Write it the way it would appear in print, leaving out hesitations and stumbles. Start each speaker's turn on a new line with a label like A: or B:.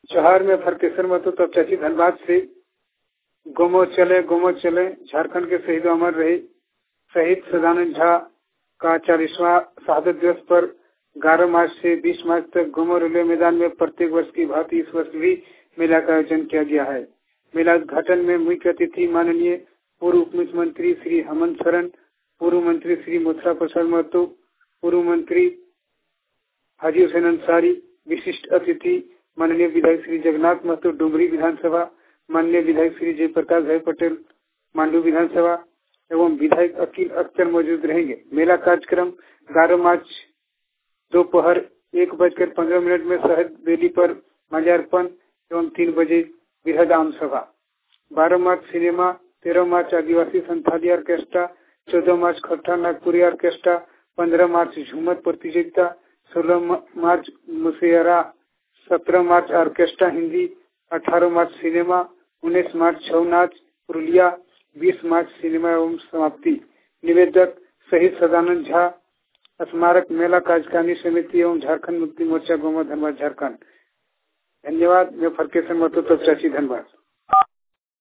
A: चौहार में फरकेश्वर महतो तब चाची धनबाद से गोमो चले झारखंड के शहीद अमर रहे। शहीद सदानंद झा का 40वां शहादत दिवस पर 11 मार्च से 20 मार्च तक गोमो रेलवे मैदान में प्रत्येक वर्ष की भांति इस वर्ष भी मेला का आयोजन किया गया है। मेला उद्घाटन में मुख्य अतिथि माननीय पूर्व उप मुख्यमंत्री श्री हेमंत सोरेन, पूर्व मंत्री श्री मोथरा प्रसाद महतो, पूर्व मंत्री हाजी हुसैन अंसारी, विशिष्ट अतिथि माननीय विधायक श्री जगन्नाथ महतो डुमरी विधानसभा, माननीय विधायक श्री जयप्रकाश भाई पटेल मांडू विधानसभा एवं विधायक अकील अख्तर मौजूद रहेंगे। मेला कार्यक्रम 11 मार्च दोपहर 1:15 में शहद बेली पर माल्यार्पण एवं 3 बजे बृहद आम सभा। 12 March cinema, 13 March Adivasi Santhali orchestra, 14 March खट्टा नागपुरी ऑर्केस्ट्रा, 15 मार्च झूमर प्रतियोगिता, 16 मार्च मुसेरा, 17 March orchestra Hindi, 18 March cinema, 19 March Chhau नाच पुरुलिया, 20 मार्च सिनेमा एवं समाप्ति। निवेदक शहीद सदानंद झा स्मारक मेला कार्यकारिणी समिति एवं झारखंड मुक्ति मोर्चा गोमो धनबाद झारखंड। धन्यवाद। मैं फरकेश्वर महतो तब चाची धनबाद।